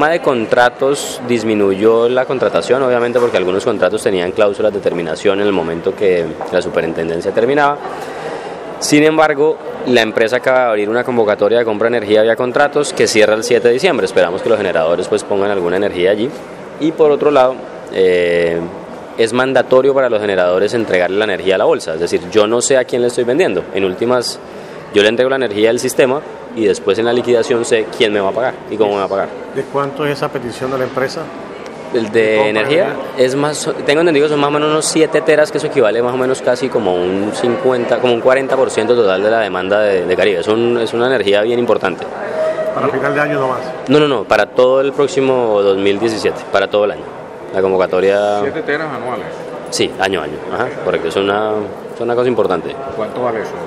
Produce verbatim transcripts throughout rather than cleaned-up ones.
tema de contratos disminuyó la contratación, obviamente porque algunos contratos tenían cláusulas de terminación en el momento que la superintendencia terminaba. Sin embargo, la empresa acaba de abrir una convocatoria de compra de energía vía contratos que cierra el siete de diciembre. Esperamos que los generadores pues pongan alguna energía allí. Y por otro lado, eh, es mandatorio para los generadores entregarle la energía a la bolsa. Es decir, yo no sé a quién le estoy vendiendo. En últimas, yo le entrego la energía al sistema y después en la liquidación sé quién me va a pagar y cómo me va a pagar. ¿De cuánto es esa petición de la empresa? El de energía es más, tengo entendido que son más o menos unos siete teras, que eso equivale más o menos casi como un cincuenta, como un cuarenta por ciento total de la demanda de, de Caribe. Es, un, es una energía bien importante. ¿Para final de año nomás? No, no, no, para todo el próximo dos mil diecisiete, para todo el año. La convocatoria... ¿Siete teras anuales? Sí, año a año, ajá, correcto, es una, es una cosa importante. ¿Cuánto vale eso?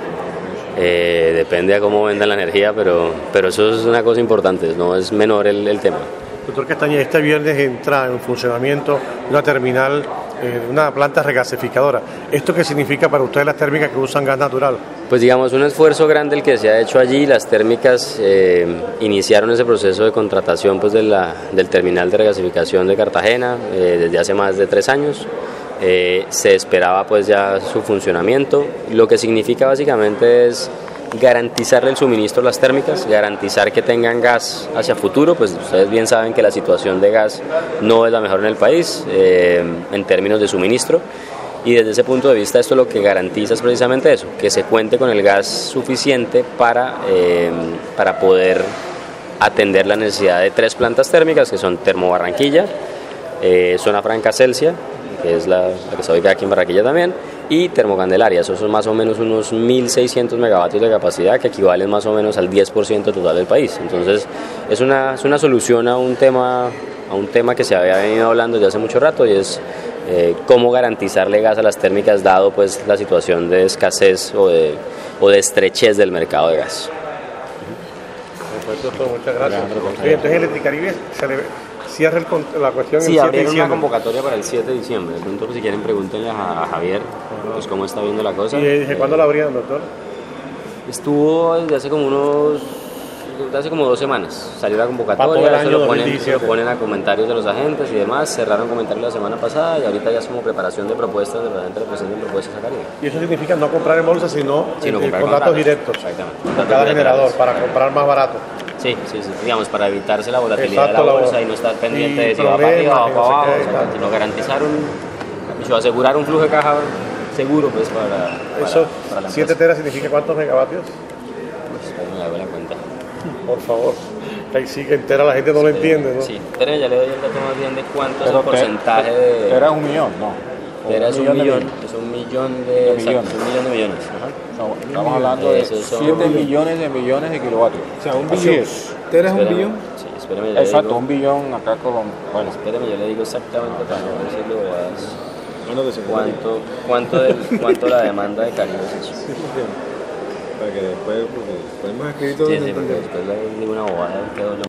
Eh, depende a cómo vendan la energía, pero, pero eso es una cosa importante, no es menor el, el tema. Doctor Castañeda, este viernes entra en funcionamiento una terminal, eh, una planta regasificadora. ¿Esto qué significa para ustedes las térmicas que usan gas natural? Pues digamos, un esfuerzo grande el que se ha hecho allí. Las térmicas eh, iniciaron ese proceso de contratación pues, de la, del terminal de regasificación de Cartagena eh, desde hace más de tres años. Eh, se esperaba pues ya su funcionamiento, lo que significa básicamente es garantizarle el suministro a las térmicas, garantizar que tengan gas hacia futuro. Pues ustedes bien saben que la situación de gas no es la mejor en el país eh, en términos de suministro, y desde ese punto de vista esto lo que garantiza es precisamente eso, que se cuente con el gas suficiente para, eh, para poder atender la necesidad de tres plantas térmicas que son Termo Barranquilla, eh, Zona Franca Celsia, que es la, la que se ubica aquí en Barranquilla también, y Termocandelaria. Esos son más o menos unos mil seiscientos megavatios de capacidad, que equivalen más o menos al diez por ciento total del país. Entonces es una, es una solución a un tema a un tema que se había venido hablando desde hace mucho rato, y es eh, cómo garantizarle gas a las térmicas dado pues la situación de escasez o de, o de estrechez del mercado de gas. Perfecto, doctor, muchas gracias. Entonces Electricaribe se le cierra el, la cuestión Sí, el siete de abrieron una diciembre. Convocatoria para el siete de diciembre. De pronto, si quieren, pregúntenle a, a Javier pues, cómo está viendo la cosa. ¿Y desde cuándo la abrieron, doctor? Estuvo desde hace como unos... desde hace como dos semanas. Salió la convocatoria, eso lo ponen, se lo ponen a comentarios de los agentes y demás. Cerraron comentarios la semana pasada y ahorita ya es como preparación de propuestas, de los agentes presenten propuestas a Caribe. Y eso significa no comprar en bolsa, sino, Sino en, comprar contratos contratos. directos. Exactamente. Con Contratos cada generador, bilaterales. para comprar más barato. Sí, sí, sí, digamos, para evitarse la volatilidad Exacto, de la la bolsa vol- y no estar pendiente y de si va para arriba o problemas, para y no sé abajo, qué, o sea, tal. sino garantizar un, o asegurar un flujo de caja seguro pues para, para, Eso, para la empresa. siete teras significa cuántos megavatios. Pues, ahí me hago la cuenta. Por favor. Ahí sí que entera la gente no lo entiende, ¿no? Sí, pero ya le doy el dato más bien de cuánto es Pero el porcentaje te- de... Era un millón, ¿no? Tera es un de millón, mil- es un millón de, de exacto, millones. es un millón de millones. Ajá. no, estamos hablando de Esos son- siete millones de millones de kilovatios. O sea, un Así billón. es. ¿Tera es un Espérame, billón? Sí, espérame, yo le Exacto, digo, un billón acá con... Bueno, espérame, yo le digo exactamente para no decirlo más. Menos de cincuenta. ¿Cuánto, cuánto, del, cuánto la demanda de Caribe es eso? Para que después, porque podemos escribir todo Sí, eso, sí, porque entonces. después le digo una bobada, quedo yo.